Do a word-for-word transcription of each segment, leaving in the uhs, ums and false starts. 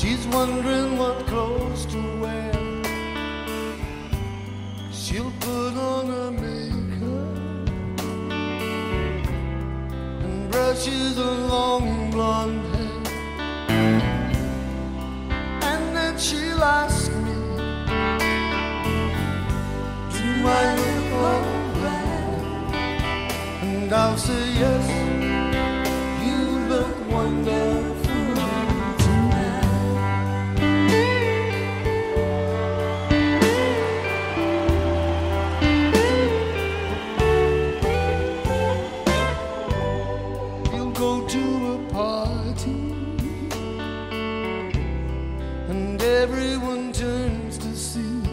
She's wondering what clothes to wear. She'll put on her makeup and brushes her long blonde hair, and then she'll ask me, do I look alright? And I'll say yes, you look wonderful. Everyone turns to see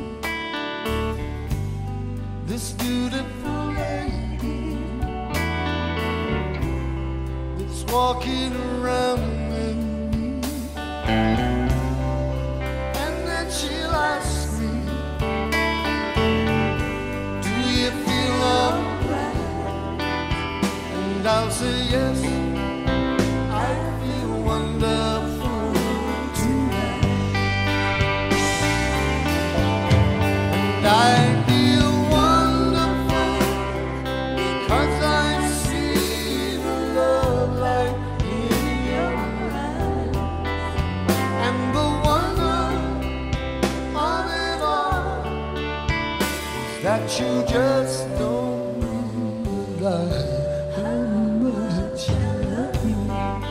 this beautiful lady that's walking around with me. And then she'll ask me, do you feel alright? And I'll say yes, I feel wonderful. I feel wonderful because I see the love light in your eyes, and the wonder of it all is that you just don't realize how much I love you.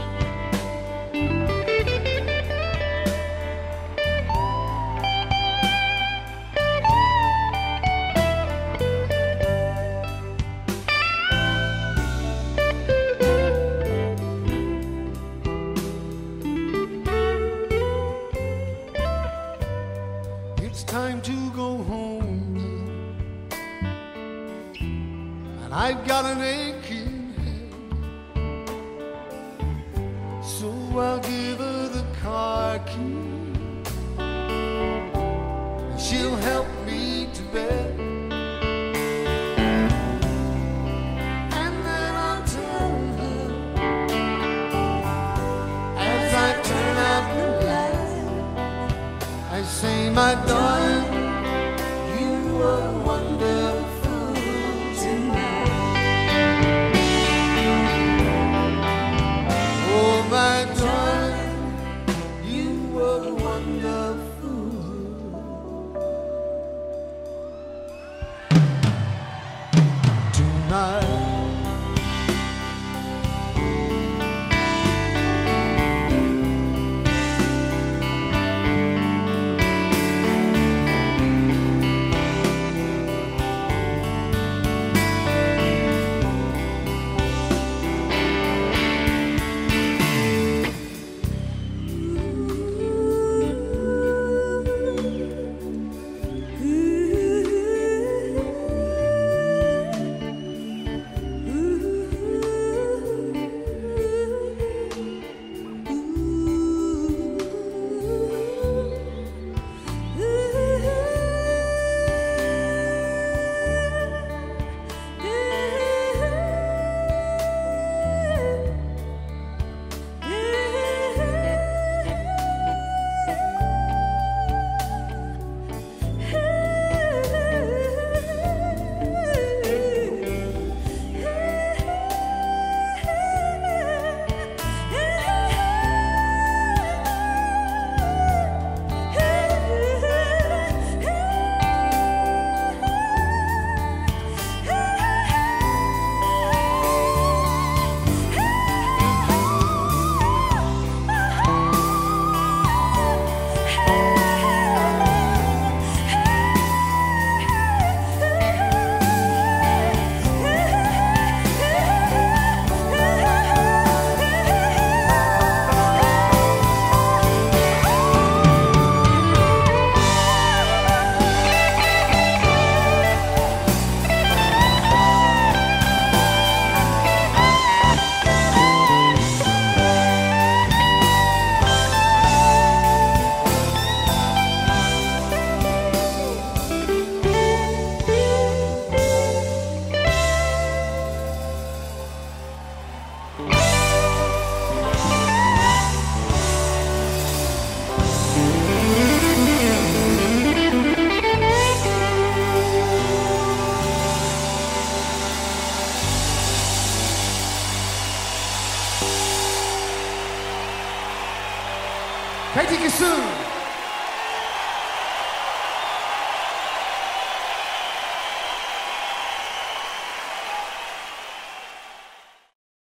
It's time to go home, and I've got an aching head, so I'll give her the car key, and she'll help me to bed, and then I'll tell her as I turn out the light, I say, my darling, you were wonderful tonight. Oh, my darling, you were wonderful tonight. 파이팅 키스!